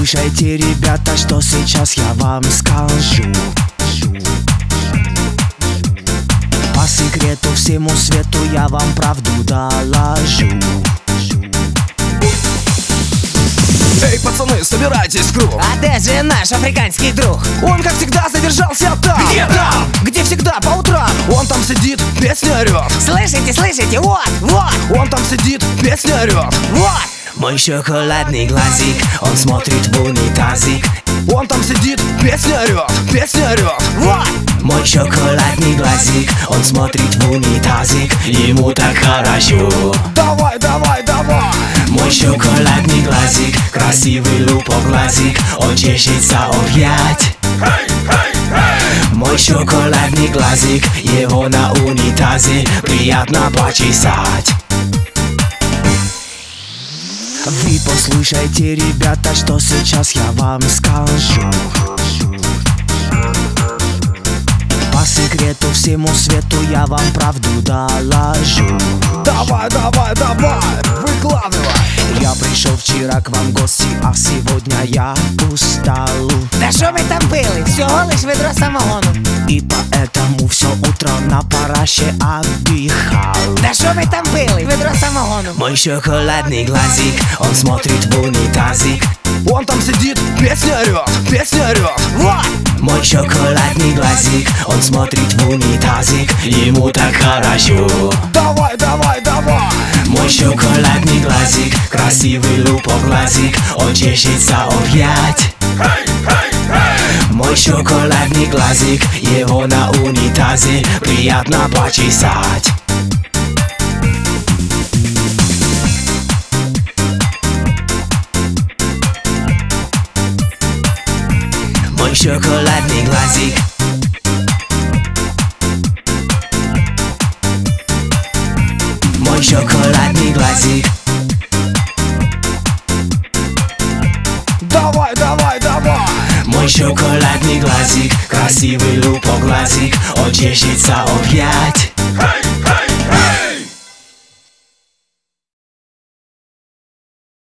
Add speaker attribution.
Speaker 1: послушайте, ребята, что сейчас я вам скажу. По секрету всему свету я вам правду доложу.
Speaker 2: Эй, пацаны, собирайтесь в круг.
Speaker 3: А где же наш африканский друг?
Speaker 2: Он, как всегда, задержался там.
Speaker 3: Где там?
Speaker 2: Где всегда, по утрам. Он там сидит, песни орёт.
Speaker 3: Слышите, слышите, вот, вот,
Speaker 2: Он там сидит, песни орёт.
Speaker 3: вот.
Speaker 1: Мой шоколадный глазик, он смотрит в унитазик.
Speaker 2: Он там сидит, песни орёт, песни орёт.
Speaker 3: Вот.
Speaker 1: Мой шоколадный глазик, он смотрит в унитазик. Ему так хорошо.
Speaker 2: Давай, давай, давай.
Speaker 1: Мой шоколадный глазик, красивый лупоглазик, он чешется опять. Мой шоколадный глазик, его на унитазе приятно почесать. Вы послушайте, ребята, что сейчас я вам скажу. По секрету всему свету я вам правду доложу.
Speaker 2: Давай, давай, давай, выкладывай.
Speaker 1: Я пришел вчера к вам в гости, а сегодня я устал.
Speaker 3: Да що ви там пили? Всього лиш ведро самогону.
Speaker 1: И поэтому все утро на параше отдыхал.
Speaker 3: Да що ви там пили? Ведро самогону.
Speaker 1: Мой шоколадный глазик, он смотрит в унитазик.
Speaker 2: Он там сидит, песни орёт, песни орёт.
Speaker 3: Вот.
Speaker 1: Мой шоколадный глазик, он смотрит в унитазик. Ему так хорошо.
Speaker 2: Давай, давай, давай.
Speaker 1: Мой шоколадный глазик, красивый лупоглазик, он чешется опять. Мой шоколадный глазик, его на унитазе приятно почесать. Мой шоколадный глазик. Мой шоколадный глазик.
Speaker 2: Давай, давай, давай.
Speaker 1: Мой шоколадный глазик, красивый лупоглазик, он чешется опять.